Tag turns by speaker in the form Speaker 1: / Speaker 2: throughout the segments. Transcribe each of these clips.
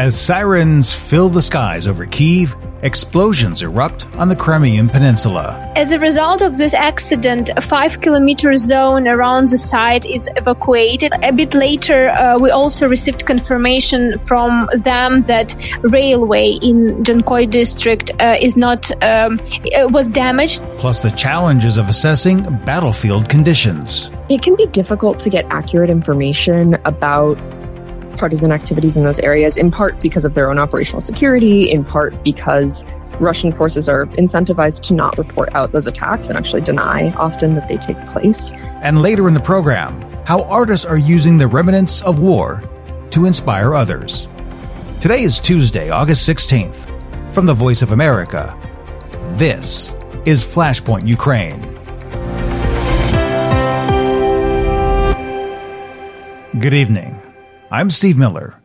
Speaker 1: As sirens fill the skies over Kyiv, explosions erupt on the Crimean Peninsula.
Speaker 2: As a result of this accident, a 5-kilometer zone around the site is evacuated. A bit later, we also received confirmation from them that railway in Jankoy district was damaged.
Speaker 1: Plus the challenges of assessing battlefield conditions.
Speaker 3: It can be difficult to get accurate information about partisan activities in those areas, in part because of their own operational security, in part because Russian forces are incentivized to not report out those attacks and actually deny often that they take place.
Speaker 1: And later in the program, how artists are using the remnants of war to inspire others. Today is Tuesday, August 16th. From the Voice of America, this is Flashpoint Ukraine. Good evening. I'm Steve Miller.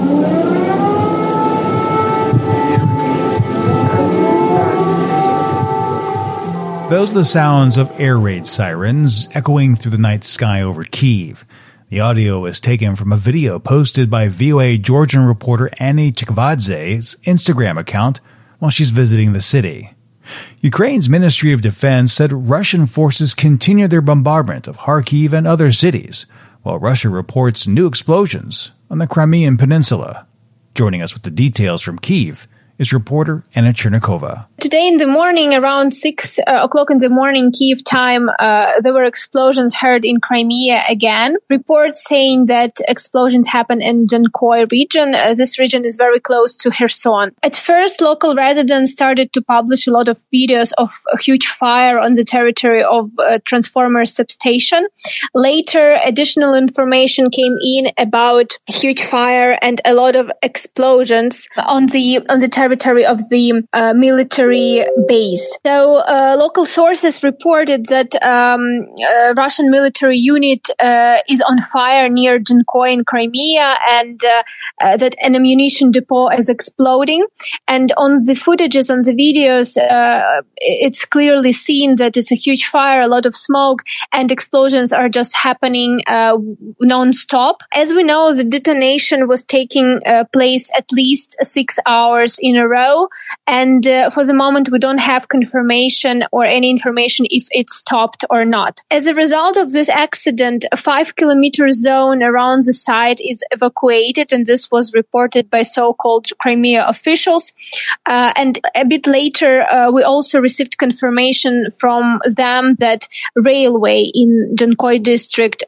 Speaker 1: Those are the sounds of air raid sirens echoing through the night sky over Kyiv. The audio is taken from a video posted by VOA Georgian reporter Annie Chikvadze's Instagram account while she's visiting the city. Ukraine's Ministry of Defense said Russian forces continue their bombardment of Kharkiv and other cities, while Russia reports new explosions on the Crimean Peninsula. Joining us with the details from Kyiv is reporter Anna Chernikova.
Speaker 2: Today in the morning, around 6 o'clock in the morning, Kyiv time, there were explosions heard in Crimea again. Reports saying that explosions happened in Jankoy region. This region is very close to Kherson. At first, local residents started to publish a lot of videos of a huge fire on the territory of a transformer substation. Later, additional information came in about a huge fire and a lot of explosions on the territory of the military base. So local sources reported that Russian military unit is on fire near Jankoy in Crimea, and that an ammunition depot is exploding. And on the footages, on the videos, it's clearly seen that it's a huge fire, a lot of smoke, and explosions are just happening non-stop. As we know, the detonation was taking place at least 6 hours in a row, and for the moment we don't have confirmation or any information if it stopped or not. As a result of this accident, a 5-kilometer zone around the site is evacuated, and this was reported by so-called Crimea officials. And a bit later, we also received confirmation from them that railway in Jankoy district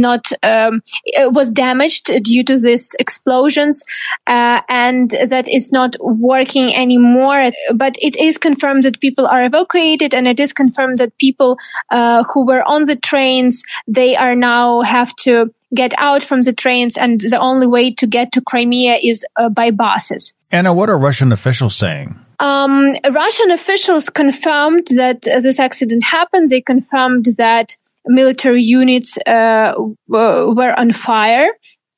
Speaker 2: was damaged due to these explosions, and that is not working anymore. But it is confirmed that people are evacuated, and it is confirmed that people who were on the trains, they are now have to get out from the trains, and the only way to get to Crimea is by buses.
Speaker 1: Anna, what are Russian officials saying?
Speaker 2: Russian officials confirmed that this accident happened. They confirmed that military units were on fire.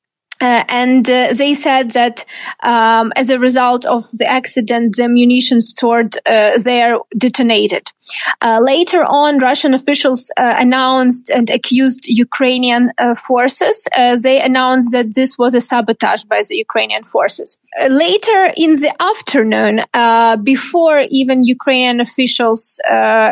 Speaker 2: And they said that as a result of the accident, the ammunition stored there detonated. Later on, Russian officials announced and accused Ukrainian forces. They announced that this was a sabotage by the Ukrainian forces. Later in the afternoon, before even Ukrainian officials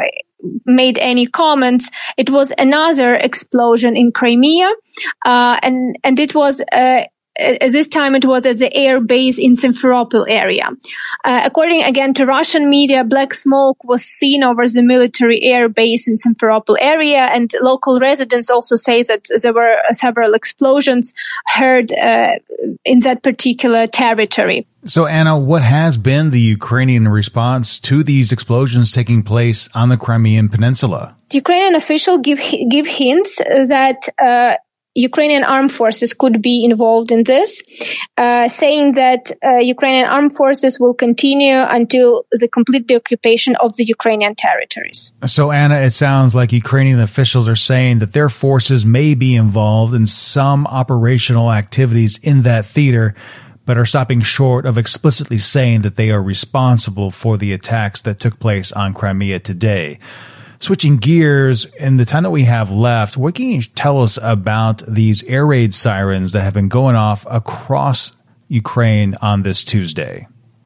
Speaker 2: made any comments, it was another explosion in Crimea, and it was at this time it was at the air base in Simferopol area. According again to Russian media, black smoke was seen over the military air base in Simferopol area, and local residents also say that there were several explosions heard in that particular territory.
Speaker 1: So, Anna, what has been the Ukrainian response to these explosions taking place on the Crimean Peninsula?
Speaker 2: The Ukrainian officials give hints that Ukrainian armed forces could be involved in this, saying that Ukrainian armed forces will continue until the complete occupation of the Ukrainian territories.
Speaker 1: So, Anna, it sounds like Ukrainian officials are saying that their forces may be involved in some operational activities in that theater, but are stopping short of explicitly saying that they are responsible for the attacks that took place on Crimea today. Switching gears, in the time that we have left, what can you tell us about these air raid sirens that have been going off across Ukraine on this Tuesday?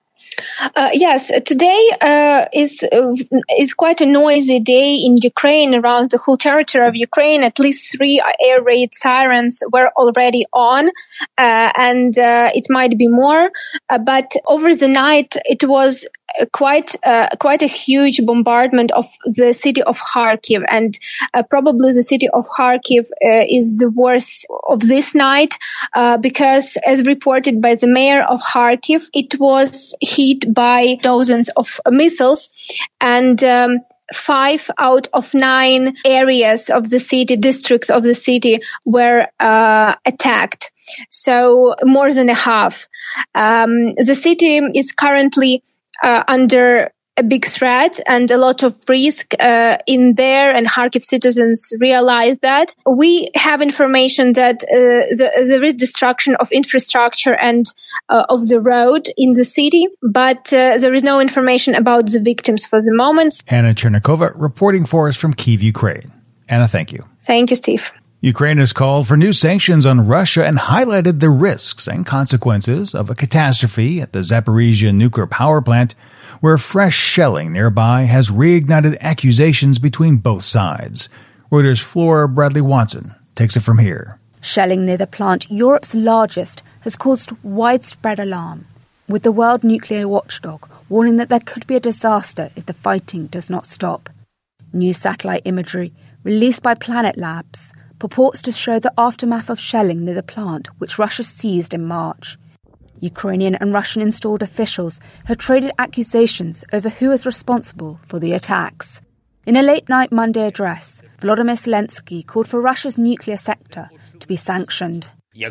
Speaker 2: Yes, today is quite a noisy day in Ukraine. Around the whole territory of Ukraine, at least 3 air raid sirens were already on, and it might be more. But over the night, it was quite a huge bombardment of the city of Kharkiv, and probably the city of Kharkiv is the worst of this night because, as reported by the mayor of Kharkiv, it was hit by dozens of missiles, and 5 out of 9 areas of the city, districts of the city, were attacked. So more than a half. The city is currently under a big threat and a lot of risk in there, and Kharkiv citizens realize that. We have information that there is destruction of infrastructure and of the road in the city, but there is no information about the victims for the moment.
Speaker 1: Anna Chernikova reporting for us from Kyiv, Ukraine. Anna, thank you.
Speaker 2: Thank you, Steve.
Speaker 1: Ukraine has called for new sanctions on Russia and highlighted the risks and consequences of a catastrophe at the Zaporizhzhia nuclear power plant, where fresh shelling nearby has reignited accusations between both sides. Reuters' Flora Bradley-Watson takes it from here.
Speaker 4: Shelling near the plant, Europe's largest, has caused widespread alarm, with the World Nuclear Watchdog warning that there could be a disaster if the fighting does not stop. New satellite imagery released by Planet Labs purports to show the aftermath of shelling near the plant, which Russia seized in March. Ukrainian and Russian-installed officials have traded accusations over who is responsible for the attacks. In a late-night Monday address, Volodymyr Zelensky called for Russia's nuclear sector to be sanctioned.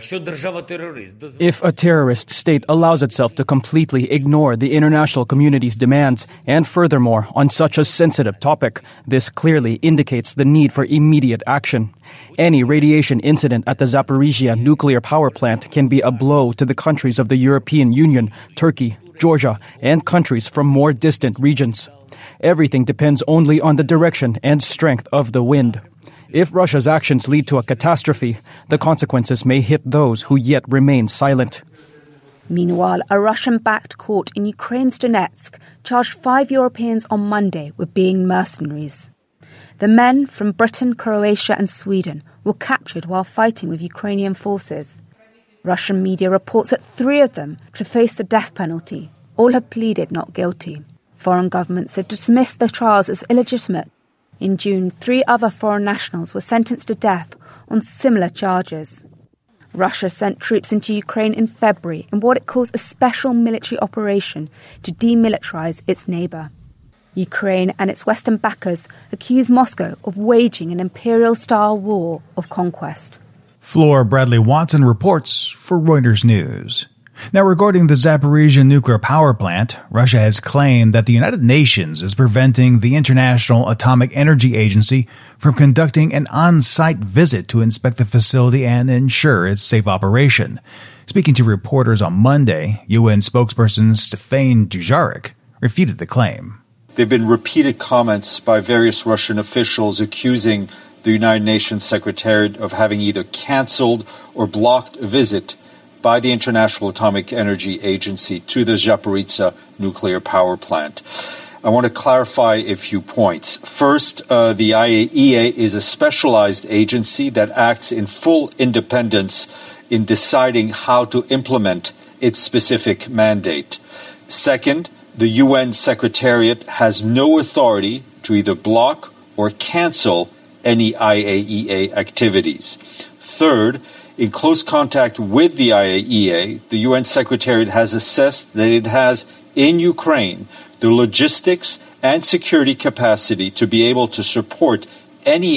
Speaker 5: If a terrorist state allows itself to completely ignore the international community's demands, and furthermore, on such a sensitive topic, this clearly indicates the need for immediate action. Any radiation incident at the Zaporizhzhia nuclear power plant can be a blow to the countries of the European Union, Turkey, Georgia, and countries from more distant regions. Everything depends only on the direction and strength of the wind. If Russia's actions lead to a catastrophe, the consequences may hit those who yet remain silent.
Speaker 4: Meanwhile, a Russian-backed court in Ukraine's Donetsk charged 5 Europeans on Monday with being mercenaries. The men from Britain, Croatia and Sweden were captured while fighting with Ukrainian forces. Russian media reports that 3 of them could face the death penalty. All have pleaded not guilty. Foreign governments have dismissed their trials as illegitimate. In June, 3 other foreign nationals were sentenced to death on similar charges. Russia sent troops into Ukraine in February in what it calls a special military operation to demilitarize its neighbor. Ukraine and its Western backers accuse Moscow of waging an imperial-style war of conquest.
Speaker 1: Flora Bradley-Watson reports for Reuters News. Now, regarding the Zaporizhzhia nuclear power plant, Russia has claimed that the United Nations is preventing the International Atomic Energy Agency from conducting an on-site visit to inspect the facility and ensure its safe operation. Speaking to reporters on Monday, UN spokesperson Stefan Dujarric refuted the claim.
Speaker 6: There have been repeated comments by various Russian officials accusing the United Nations Secretariat of having either canceled or blocked a visit by the International Atomic Energy Agency to the Zaporizhzhia nuclear power plant. I want to clarify a few points. First, the IAEA is a specialized agency that acts in full independence in deciding how to implement its specific mandate. Second, the UN Secretariat has no authority to either block or cancel any IAEA activities. Third, in close contact with the IAEA, the UN Secretariat has assessed that it has, in Ukraine, the logistics and security capacity to be able to support any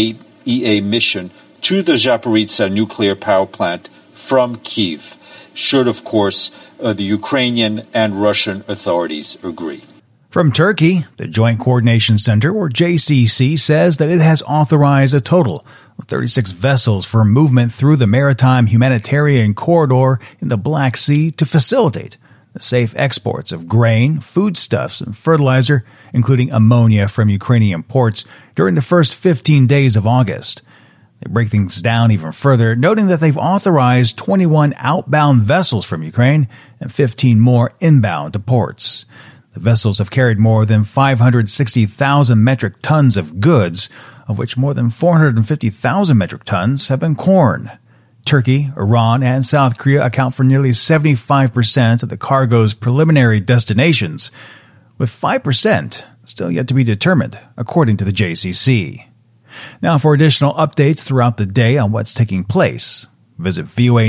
Speaker 6: IAEA mission to the Zaporizhzhia nuclear power plant from Kyiv, should, of course, the Ukrainian and Russian authorities agree.
Speaker 1: From Turkey, the Joint Coordination Center, or JCC, says that it has authorized a total of 36 vessels for movement through the maritime humanitarian corridor in the Black Sea to facilitate the safe exports of grain, foodstuffs, and fertilizer, including ammonia from Ukrainian ports, during the first 15 days of August. They break things down even further, noting that they've authorized 21 outbound vessels from Ukraine and 15 more inbound to ports. The vessels have carried more than 560,000 metric tons of goods, of which more than 450,000 metric tons have been corn. Turkey, Iran, and South Korea account for nearly 75% of the cargo's preliminary destinations, with 5% still yet to be determined, according to the JCC. Now, for additional updates throughout the day on what's taking place, visit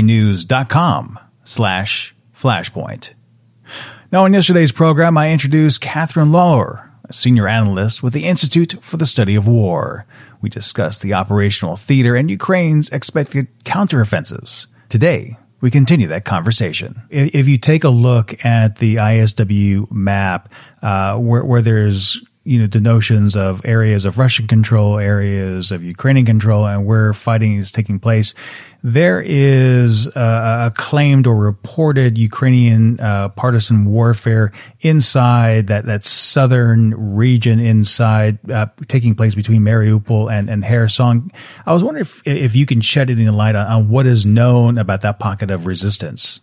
Speaker 1: voanews.com/flashpoint. Now, in yesterday's program, I introduced Catherine Lawler, a senior analyst with the Institute for the Study of War. We discussed the operational theater and Ukraine's expected counteroffensives. Today, we continue that conversation. If you take a look at the ISW map, where there's denotions of areas of Russian control, areas of Ukrainian control, and where fighting is taking place, there is a claimed or reported Ukrainian partisan warfare inside that southern region inside, taking place between Mariupol and Kherson. I was wondering if you can shed any light on what is known about that pocket of resistance.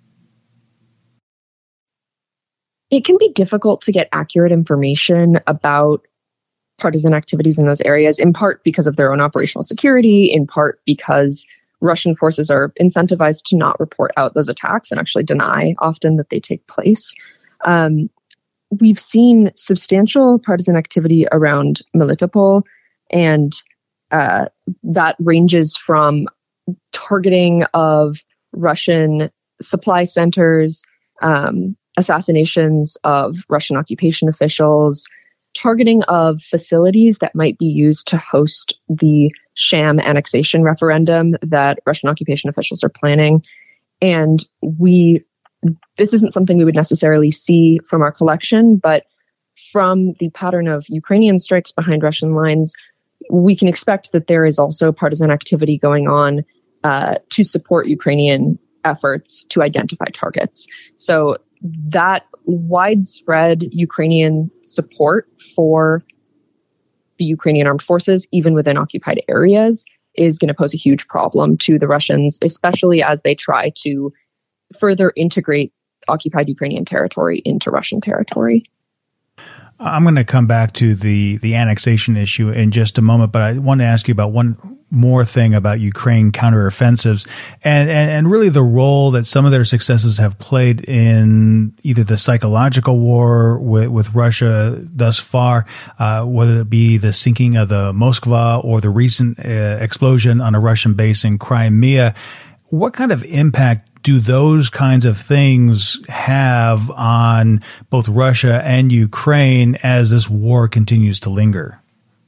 Speaker 3: It can be difficult to get accurate information about partisan activities in those areas, in part because of their own operational security, in part because Russian forces are incentivized to not report out those attacks and actually deny often that they take place. We've seen substantial partisan activity around Melitopol, and that ranges from targeting of Russian supply centers, assassinations of Russian occupation officials, targeting of facilities that might be used to host the sham annexation referendum that Russian occupation officials are planning. And this isn't something we would necessarily see from our collection, but from the pattern of Ukrainian strikes behind Russian lines, we can expect that there is also partisan activity going on to support Ukrainian efforts to identify targets. So that widespread Ukrainian support for the Ukrainian armed forces, even within occupied areas, is going to pose a huge problem to the Russians, especially as they try to further integrate occupied Ukrainian territory into Russian territory.
Speaker 1: I'm going to come back to the annexation issue in just a moment, but I want to ask you about one more thing about Ukraine counteroffensives and really the role that some of their successes have played in either the psychological war with Russia thus far, whether it be the sinking of the Moskva or the recent explosion on a Russian base in Crimea. What kind of impact do those kinds of things have on both Russia and Ukraine as this war continues to linger?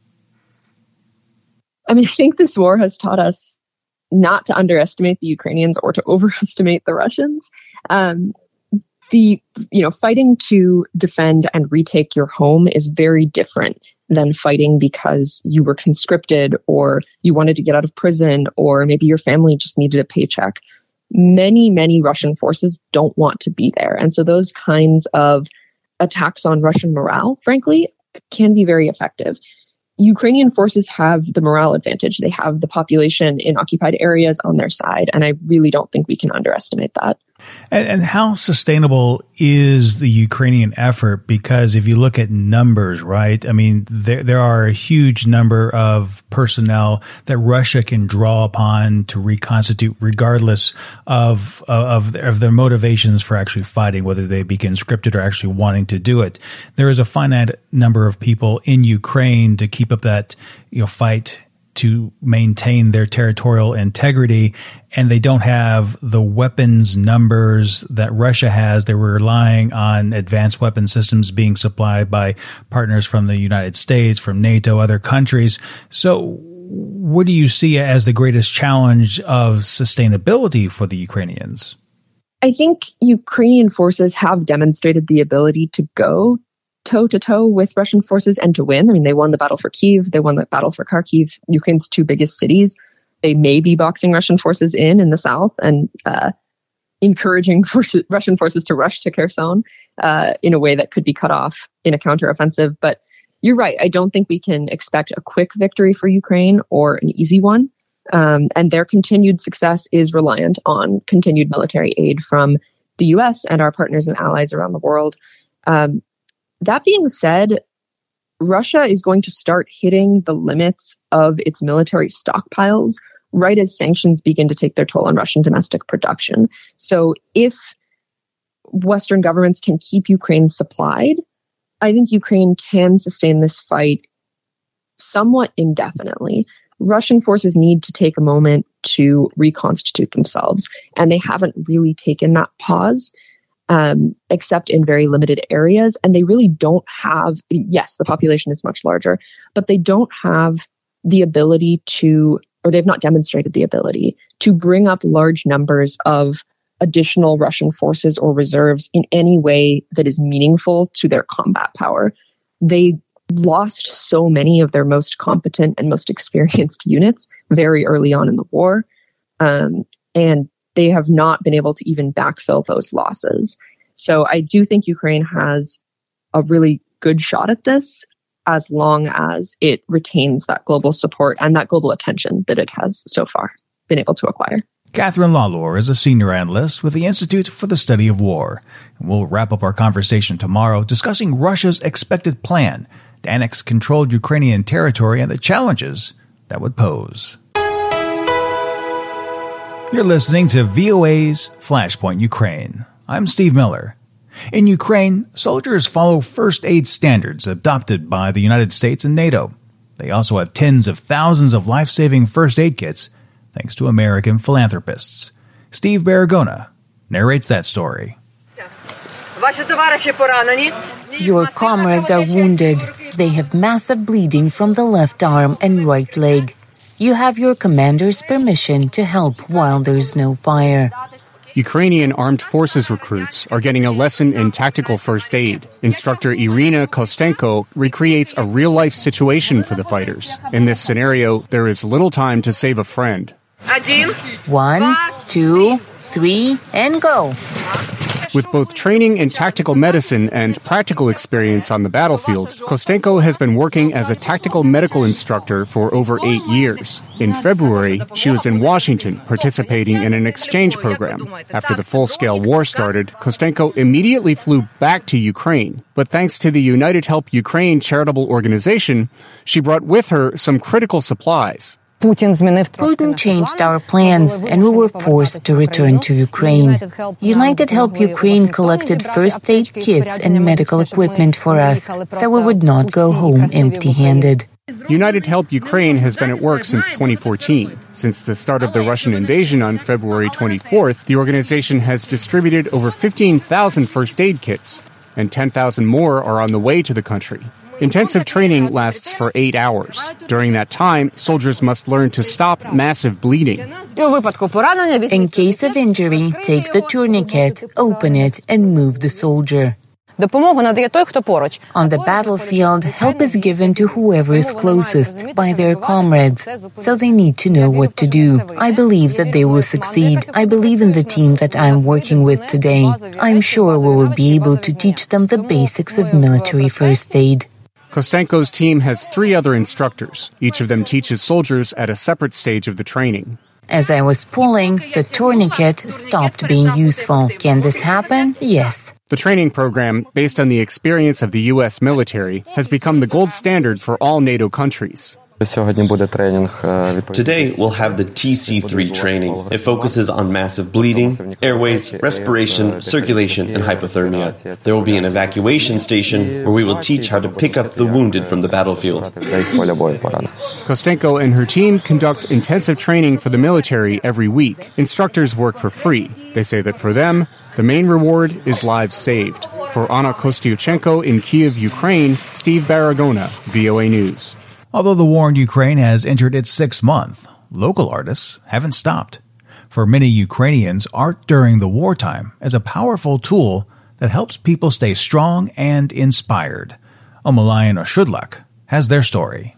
Speaker 3: I mean, I think this war has taught us not to underestimate the Ukrainians or to overestimate the Russians. Fighting to defend and retake your home is very different than fighting because you were conscripted or you wanted to get out of prison or maybe your family just needed a paycheck. Many, many Russian forces don't want to be there. And so those kinds of attacks on Russian morale, frankly, can be very effective. Ukrainian forces have the morale advantage. They have the population in occupied areas on their side. And I really don't think we can underestimate that.
Speaker 1: And how sustainable is the Ukrainian effort? Because if you look at numbers, right, I mean, there are a huge number of personnel that Russia can draw upon to reconstitute, regardless of their motivations for actually fighting, whether they be conscripted or actually wanting to do it. There is a finite number of people in Ukraine to keep up that, fight to maintain their territorial integrity, and they don't have the weapons numbers that Russia has. They're relying on advanced weapon systems being supplied by partners from the United States, from NATO, other countries. So what do you see as the greatest challenge of sustainability for the Ukrainians?
Speaker 3: I think Ukrainian forces have demonstrated the ability to go toe-to-toe with Russian forces and to win. I mean, they won the battle for Kyiv. They won the battle for Kharkiv, Ukraine's two biggest cities. They may be boxing Russian forces in the south and encouraging Russian forces to rush to Kherson in a way that could be cut off in a counteroffensive. But you're right. I don't think we can expect a quick victory for Ukraine or an easy one. And their continued success is reliant on continued military aid from the US and our partners and allies around the world. That being said, Russia is going to start hitting the limits of its military stockpiles right as sanctions begin to take their toll on Russian domestic production. So if Western governments can keep Ukraine supplied, I think Ukraine can sustain this fight somewhat indefinitely. Russian forces need to take a moment to reconstitute themselves, and they haven't really taken that pause, except in very limited areas. And they really don't have, yes, the population is much larger, but they don't have the ability to, or they've not demonstrated the ability to bring up large numbers of additional Russian forces or reserves in any way that is meaningful to their combat power. They lost so many of their most competent and most experienced units very early on in the war. And they have not been able to even backfill those losses. So I do think Ukraine has a really good shot at this as long as it retains that global support and that global attention that it has so far been able to acquire.
Speaker 1: Catherine Lalor is a senior analyst with the Institute for the Study of War. We'll wrap up our conversation tomorrow discussing Russia's expected plan to annex controlled Ukrainian territory and the challenges that would pose. You're listening to VOA's Flashpoint Ukraine. I'm Steve Miller. In Ukraine, soldiers follow first aid standards adopted by the United States and NATO. They also have tens of thousands of life-saving first aid kits thanks to American philanthropists. Steve Baragona narrates that story.
Speaker 7: Your comrades are wounded. They have massive bleeding from the left arm and right leg. You have your commander's permission to help while there's no fire.
Speaker 8: Ukrainian armed forces recruits are getting a lesson in tactical first aid. Instructor Irina Kostenko recreates a real-life situation for the fighters. In this scenario, there is little time to save a friend.
Speaker 7: 1, 2, 3, and go.
Speaker 8: With both training in tactical medicine and practical experience on the battlefield, Kostenko has been working as a tactical medical instructor for over 8 years. In February, she was in Washington participating in an exchange program. After the full-scale war started, Kostenko immediately flew back to Ukraine. But thanks to the United Help Ukraine charitable organization, she brought with her some critical supplies.
Speaker 7: Putin changed our plans and we were forced to return to Ukraine. United Help Ukraine collected first aid kits and medical equipment for us, so we would not go home empty-handed.
Speaker 8: United Help Ukraine has been at work since 2014. Since the start of the Russian invasion on February 24th, the organization has distributed over 15,000 first aid kits, and 10,000 more are on the way to the country. Intensive training lasts for 8 hours. During that time, soldiers must learn to stop massive bleeding.
Speaker 7: In case of injury, take the tourniquet, open it, and move the soldier. On the battlefield, help is given to whoever is closest by their comrades, so they need to know what to do. I believe that they will succeed. I believe in the team that I am working with today. I'm sure we will be able to teach them the basics of military first aid.
Speaker 8: Kostenko's team has 3 other instructors. Each of them teaches soldiers at a separate stage of the training.
Speaker 7: As I was pulling, the tourniquet stopped being useful. Can this happen? Yes.
Speaker 8: The training program, based on the experience of the U.S. military, has become the gold standard for all NATO countries.
Speaker 9: Today, we'll have the TC3 training. It focuses on massive bleeding, airways, respiration, circulation, and hypothermia. There will be an evacuation station where we will teach how to pick up the wounded from the battlefield.
Speaker 8: Kostenko and her team conduct intensive training for the military every week. Instructors work for free. They say that for them, the main reward is lives saved. For Anna Kostyuchenko in Kyiv, Ukraine, Steve Baragona, VOA News.
Speaker 1: Although the war in Ukraine has entered its 6th month, local artists haven't stopped. For many Ukrainians, art during the wartime is a powerful tool that helps people stay strong and inspired. Omalayana Shudlak has their story.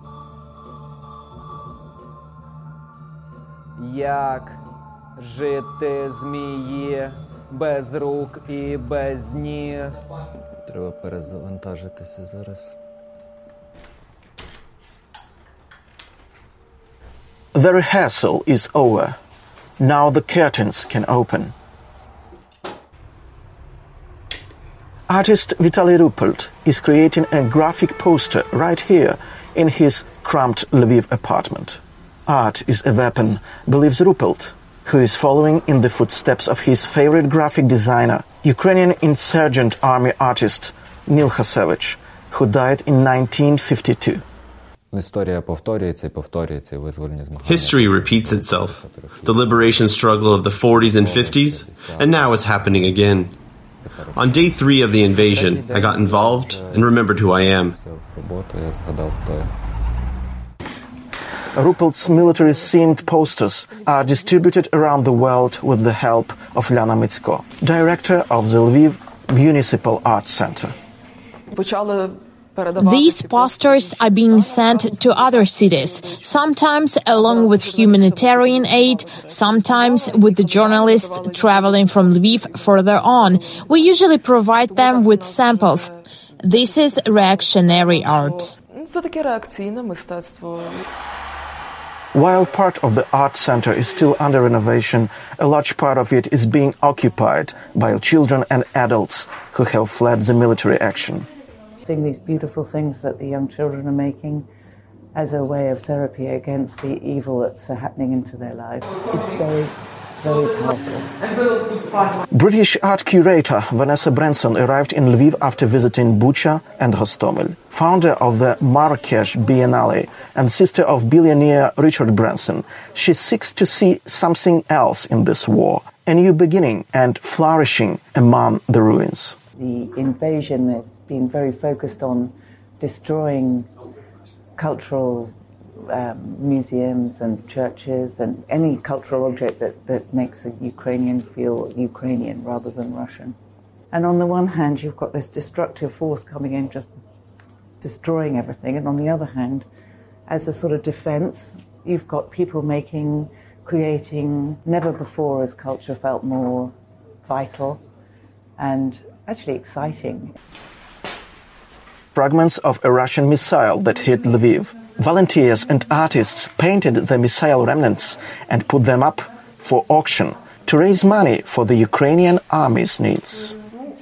Speaker 10: Як жити змії без рук і без ніг. Треба перезавантажитися зараз.
Speaker 11: The rehearsal is over. Now the curtains can open. Artist Vitaly Ruppelt is creating a graphic poster right here in his cramped Lviv apartment. Art is a weapon, believes Ruppelt, who is following in the footsteps of his favorite graphic designer, Ukrainian insurgent army artist Nil Khasevich, who died in 1952.
Speaker 9: History repeats itself. The liberation struggle of the 40s and 50s, and now it's happening again. On day 3 of the invasion, I got involved and remembered who I am.
Speaker 11: Ruppelt's military-themed posters are distributed around the world with the help of Liana Mitsko, director of the Lviv Municipal Art Center.
Speaker 12: These posters are being sent to other cities, sometimes along with humanitarian aid, sometimes with the journalists traveling from Lviv further on. We usually provide them with samples. This is reactionary art.
Speaker 11: While part of the art center is still under renovation, a large part of it is being occupied by children and adults who have fled the military action.
Speaker 13: Seeing these beautiful things that the young children are making as a way of therapy against the evil that's happening into their lives. It's very, very powerful.
Speaker 11: British art curator Vanessa Branson arrived in Lviv after visiting Bucha and Hostomel. Founder of the Marrakesh Biennale and sister of billionaire Richard Branson, she seeks to see something else in this war, a new beginning and flourishing among the ruins.
Speaker 13: The invasion has been very focused on destroying cultural museums and churches and any cultural object that makes a Ukrainian feel Ukrainian rather than Russian. And on the one hand, you've got this destructive force coming in, just destroying everything. And on the other hand, as a sort of defense, you've got people creating, never before has culture felt more vital and actually exciting.
Speaker 11: Fragments of a Russian missile that hit Lviv. Volunteers and artists painted the missile remnants and put them up for auction to raise money for the Ukrainian army's needs.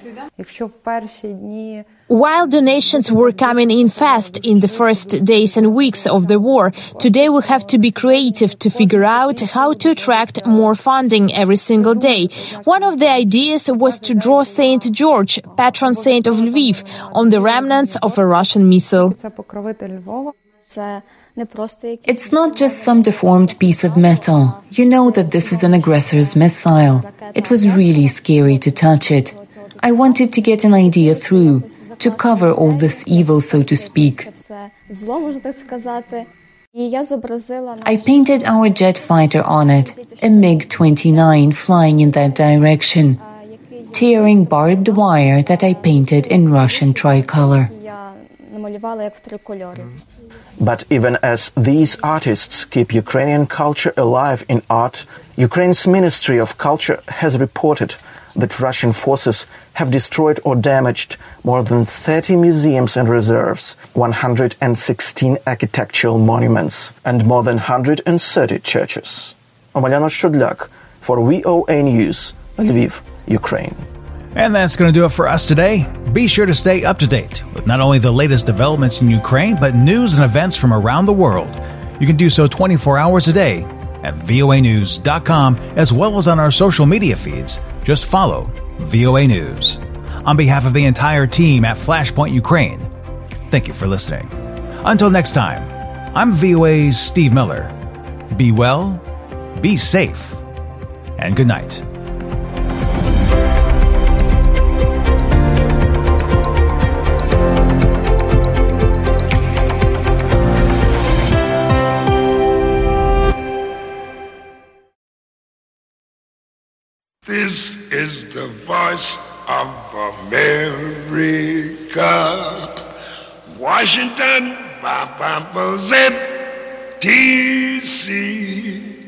Speaker 12: While donations were coming in fast in the first days and weeks of the war, today we have to be creative to figure out how to attract more funding every single day. One of the ideas was to draw Saint George, patron saint of Lviv, on the remnants of a Russian missile.
Speaker 7: It's not just some deformed piece of metal. You know that this is an aggressor's missile. It was really scary to touch it. I wanted to get an idea through, to cover all this evil, so to speak. I painted our jet fighter on it, a MiG-29 flying in that direction, tearing barbed wire that I painted in Russian tricolor.
Speaker 11: But even as these artists keep Ukrainian culture alive in art, Ukraine's Ministry of Culture has reported that Russian forces have destroyed or damaged more than 30 museums and reserves, 116 architectural monuments, and more than 130 churches. Omelianos Shudlyak for VOA News, Lviv, Ukraine.
Speaker 1: And that's going to do it for us today. Be sure to stay up to date with not only the latest developments in Ukraine, but news and events from around the world. You can do so 24 hours a day at voanews.com, as well as on our social media feeds. Just follow VOA News. On behalf of the entire team at Flashpoint Ukraine, thank you for listening. Until next time, I'm VOA's Steve Miller. Be well, be safe, and good night.
Speaker 14: This is the voice of America. Washington, DC.